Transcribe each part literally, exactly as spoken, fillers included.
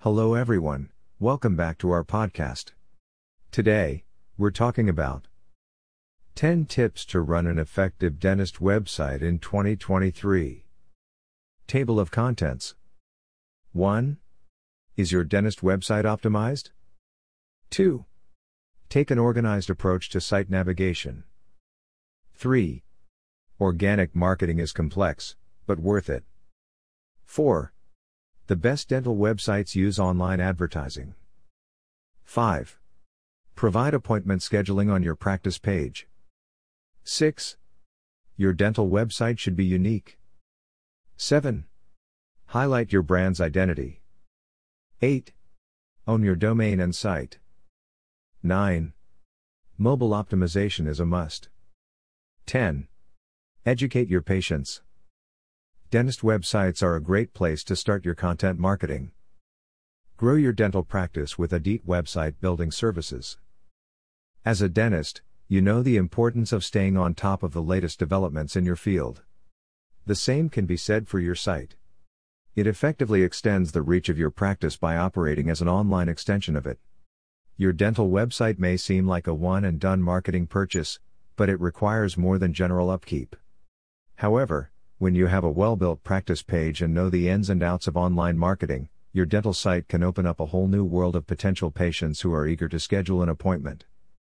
Hello everyone, welcome back to our podcast. Today, we're talking about ten tips to run an effective dentist website in twenty twenty-three. Table of contents. one. Is your dentist website optimized? two. Take an organized approach to site navigation. three. Organic marketing is complex, but worth it. four. The best dental websites use online advertising. five. Provide appointment scheduling on your practice page. six. Your dental website should be unique. seven. Highlight your brand's identity. eight. Own your domain and site. nine. Mobile optimization is a must. ten. Educate your patients. Dentist websites are a great place to start your content marketing. Grow your dental practice with Adit website building services. As a dentist, you know the importance of staying on top of the latest developments in your field. The same can be said for your site. It effectively extends the reach of your practice by operating as an online extension of it. Your dental website may seem like a one-and-done marketing purchase, but it requires more than general upkeep. However, when you have a well-built practice page and know the ins and outs of online marketing, your dental site can open up a whole new world of potential patients who are eager to schedule an appointment.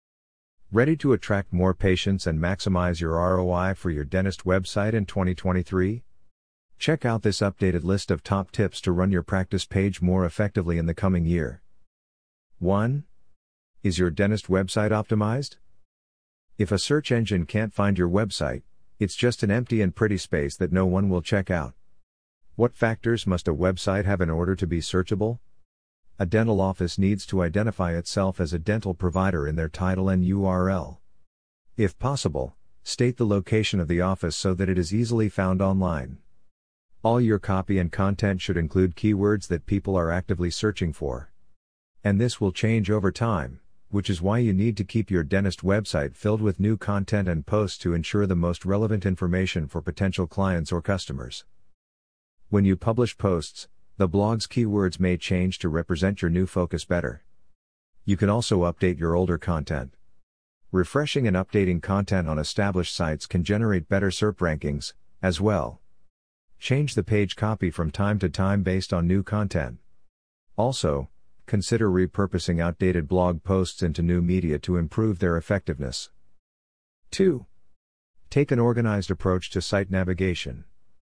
Ready to attract more patients and maximize your R O I for your dentist website in twenty twenty-three? Check out this updated list of top tips to run your practice page more effectively in the coming year. one. Is your dentist website optimized? If a search engine can't find your website, it's just an empty and pretty space that no one will check out. What factors must a website have in order to be searchable? A dental office needs to identify itself as a dental provider in their title and U R L. If possible, state the location of the office so that it is easily found online. All your copy and content should include keywords that people are actively searching for. And this will change over time, which is why you need to keep your dentist website filled with new content and posts to ensure the most relevant information for potential clients or customers. When you publish posts, the blog's keywords may change to represent your new focus better. You can also update your older content. Refreshing and updating content on established sites can generate better S E R P rankings, as well. Change the page copy from time to time based on new content. Also, consider repurposing outdated blog posts into new media to improve their effectiveness. two. Take an organized approach to site navigation.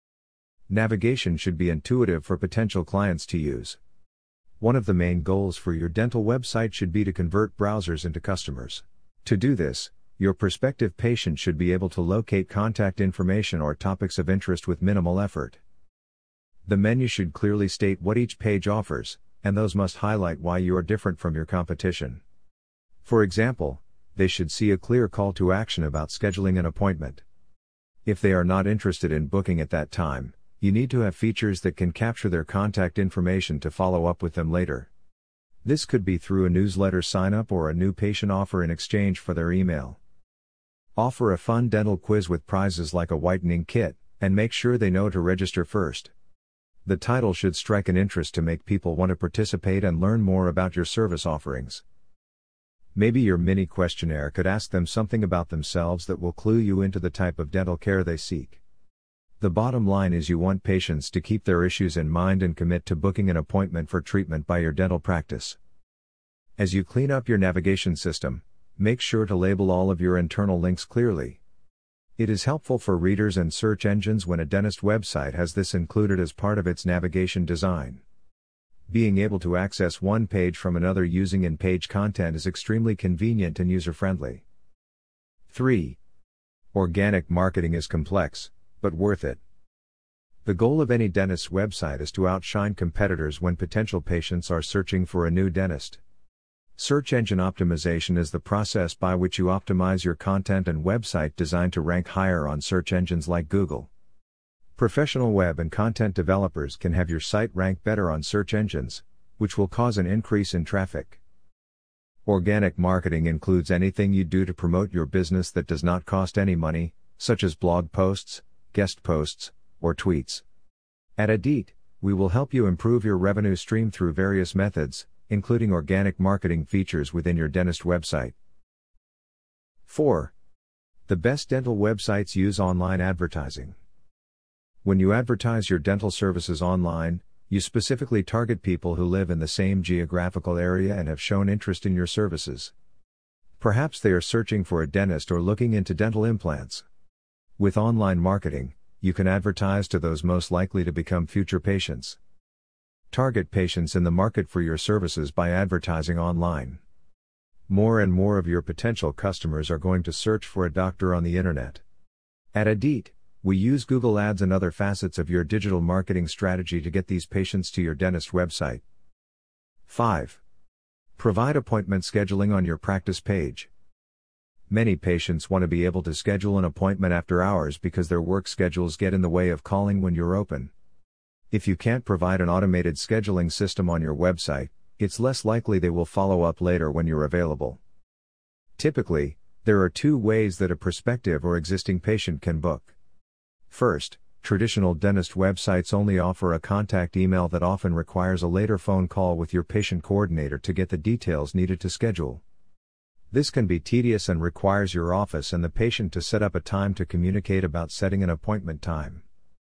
Navigation should be intuitive for potential clients to use. One of the main goals for your dental website should be to convert browsers into customers. To do this, your prospective patient should be able to locate contact information or topics of interest with minimal effort. The menu should clearly state what each page offers, and those must highlight why you are different from your competition. For example, they should see a clear call to action about scheduling an appointment. If they are not interested in booking at that time, you need to have features that can capture their contact information to follow up with them later. This could be through a newsletter sign-up or a new patient offer in exchange for their email. Offer a fun dental quiz with prizes like a whitening kit, and make sure they know to register first. The title should strike an interest to make people want to participate and learn more about your service offerings. Maybe your mini questionnaire could ask them something about themselves that will clue you into the type of dental care they seek. The bottom line is you want patients to keep their issues in mind and commit to booking an appointment for treatment by your dental practice. As you clean up your navigation system, make sure to label all of your internal links clearly. It is helpful for readers and search engines when a dentist website has this included as part of its navigation design. Being able to access one page from another using in-page content is extremely convenient and user-friendly. three. Organic marketing is complex, but worth it. The goal of any dentist's website is to outshine competitors when potential patients are searching for a new dentist. Search engine optimization is the process by which you optimize your content and website designed to rank higher on search engines like Google. Professional web and content developers can have your site rank better on search engines, which will cause an increase in traffic. Organic marketing includes anything you do to promote your business that does not cost any money, such as blog posts, guest posts, or tweets. At Adit, we will help you improve your revenue stream through various methods, including organic marketing features within your dentist website. four. The best dental websites use online advertising. When you advertise your dental services online, you specifically target people who live in the same geographical area and have shown interest in your services. Perhaps they are searching for a dentist or looking into dental implants. With online marketing, you can advertise to those most likely to become future patients. Target patients in the market for your services by advertising online. More and more of your potential customers are going to search for a doctor on the internet. At Adit, we use Google Ads and other facets of your digital marketing strategy to get these patients to your dentist website. five. Provide appointment scheduling on your practice page. Many patients want to be able to schedule an appointment after hours because their work schedules get in the way of calling when you're open. If you can't provide an automated scheduling system on your website, it's less likely they will follow up later when you're available. Typically, there are two ways that a prospective or existing patient can book. First, traditional dentist websites only offer a contact email that often requires a later phone call with your patient coordinator to get the details needed to schedule. This can be tedious and requires your office and the patient to set up a time to communicate about setting an appointment time.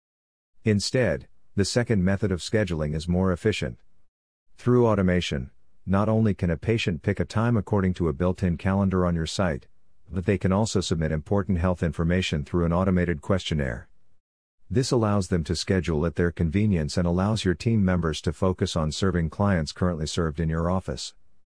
Instead, the second method of scheduling is more efficient. Through automation, not only can a patient pick a time according to a built-in calendar on your site, but they can also submit important health information through an automated questionnaire. This allows them to schedule at their convenience and allows your team members to focus on serving clients currently served in your office.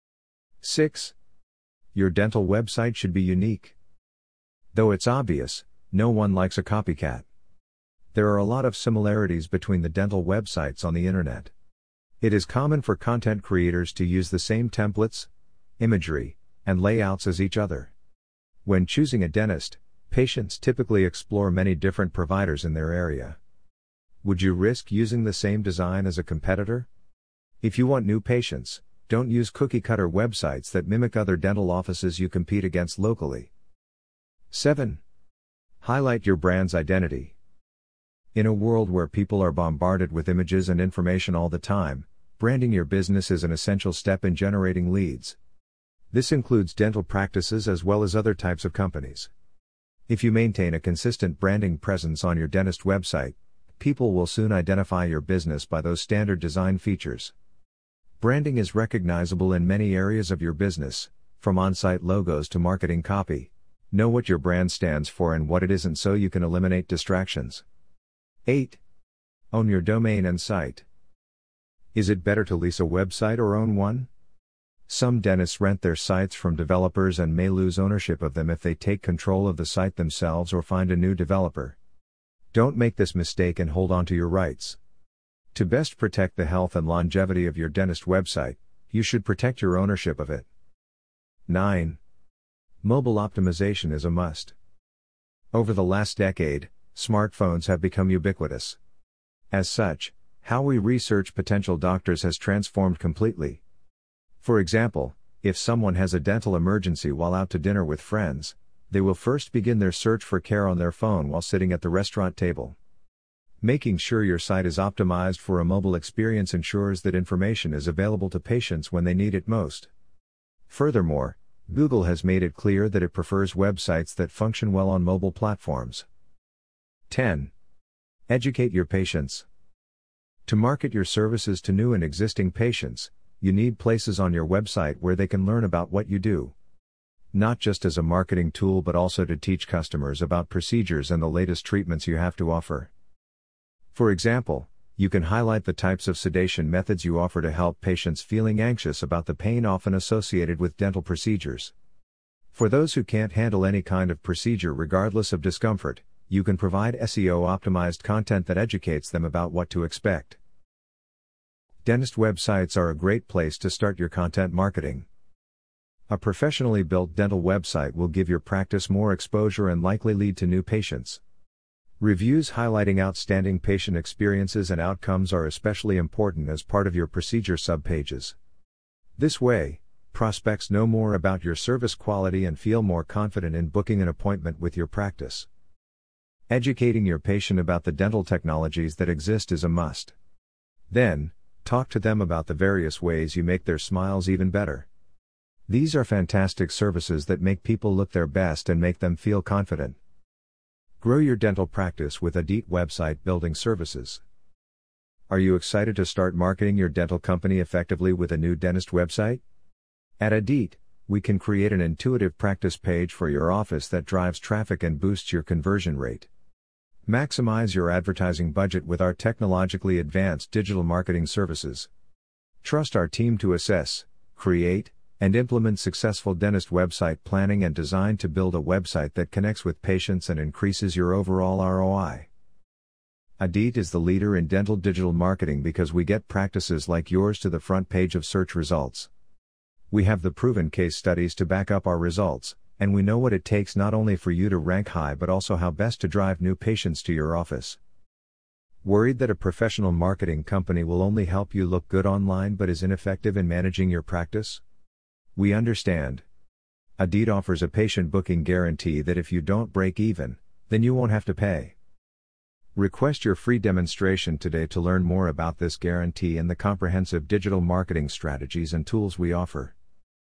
six. Your dental website should be unique. Though it's obvious, no one likes a copycat. There are a lot of similarities between the dental websites on the internet. It is common for content creators to use the same templates, imagery, and layouts as each other. When choosing a dentist, patients typically explore many different providers in their area. Would you risk using the same design as a competitor? If you want new patients, don't use cookie-cutter websites that mimic other dental offices you compete against locally. seven. Highlight your brand's identity. In a world where people are bombarded with images and information all the time, branding your business is an essential step in generating leads. This includes dental practices as well as other types of companies. If you maintain a consistent branding presence on your dentist website, people will soon identify your business by those standard design features. Branding is recognizable in many areas of your business, from on-site logos to marketing copy. Know what your brand stands for and what it isn't so you can eliminate distractions. eight. Own your domain and site. Is it better to lease a website or own one? Some dentists rent their sites from developers and may lose ownership of them if they take control of the site themselves or find a new developer. Don't make this mistake and hold on to your rights. To best protect the health and longevity of your dentist website, you should protect your ownership of it. nine. Mobile optimization is a must. Over the last decade, smartphones have become ubiquitous. As such, how we research potential doctors has transformed completely. For example, if someone has a dental emergency while out to dinner with friends, they will first begin their search for care on their phone while sitting at the restaurant table. Making sure your site is optimized for a mobile experience ensures that information is available to patients when they need it most. Furthermore, Google has made it clear that it prefers websites that function well on mobile platforms. ten. Educate your patients. To market your services to new and existing patients, you need places on your website where they can learn about what you do. Not just as a marketing tool but also to teach customers about procedures and the latest treatments you have to offer. For example, you can highlight the types of sedation methods you offer to help patients feeling anxious about the pain often associated with dental procedures. For those who can't handle any kind of procedure regardless of discomfort, you can provide S E O-optimized content that educates them about what to expect. Dentist websites are a great place to start your content marketing. A professionally built dental website will give your practice more exposure and likely lead to new patients. Reviews highlighting outstanding patient experiences and outcomes are especially important as part of your procedure subpages. This way, prospects know more about your service quality and feel more confident in booking an appointment with your practice. Educating your patient about the dental technologies that exist is a must. Then, talk to them about the various ways you make their smiles even better. These are fantastic services that make people look their best and make them feel confident. Grow your dental practice with Adit Website Building Services. Are you excited to start marketing your dental company effectively with a new dentist website? At Adit, we can create an intuitive practice page for your office that drives traffic and boosts your conversion rate. Maximize your advertising budget with our technologically advanced digital marketing services. Trust our team to assess, create, and implement successful dentist website planning and design to build a website that connects with patients and increases your overall R O I. Adit is the leader in dental digital marketing because we get practices like yours to the front page of search results. We have the proven case studies to back up our results, and we know what it takes not only for you to rank high but also how best to drive new patients to your office. Worried that a professional marketing company will only help you look good online but is ineffective in managing your practice? We understand. Adit offers a patient booking guarantee that if you don't break even, then you won't have to pay. Request your free demonstration today to learn more about this guarantee and the comprehensive digital marketing strategies and tools we offer.